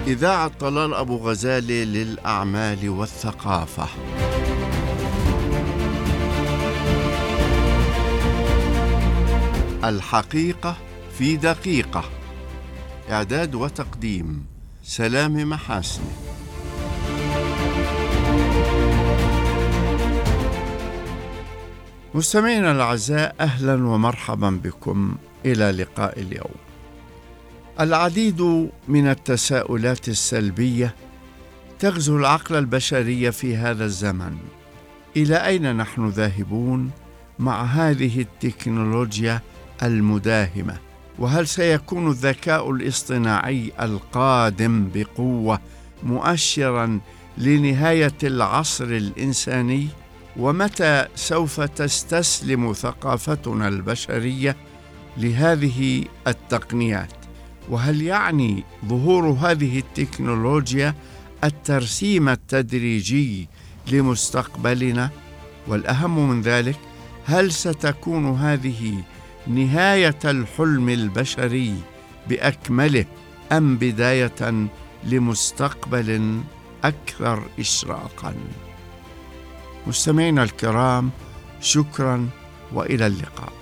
إذاعة طلال أبو غزالي للأعمال والثقافة. الحقيقة في دقيقة. إعداد وتقديم سلام محاسن. مستمعينا الأعزاء، أهلا ومرحبا بكم إلى لقاء اليوم. العديد من التساؤلات السلبية تغزو العقل البشري في هذا الزمن. إلى أين نحن ذاهبون مع هذه التكنولوجيا المداهمة؟ وهل سيكون الذكاء الاصطناعي القادم بقوة مؤشرا لنهاية العصر الإنساني؟ ومتى سوف تستسلم ثقافتنا البشرية لهذه التقنيات؟ وهل يعني ظهور هذه التكنولوجيا الترسيم التدريجي لمستقبلنا؟ والأهم من ذلك، هل ستكون هذه نهاية الحلم البشري بأكمله أم بداية لمستقبل أكثر إشراقاً؟ مستمعينا الكرام، شكراً وإلى اللقاء.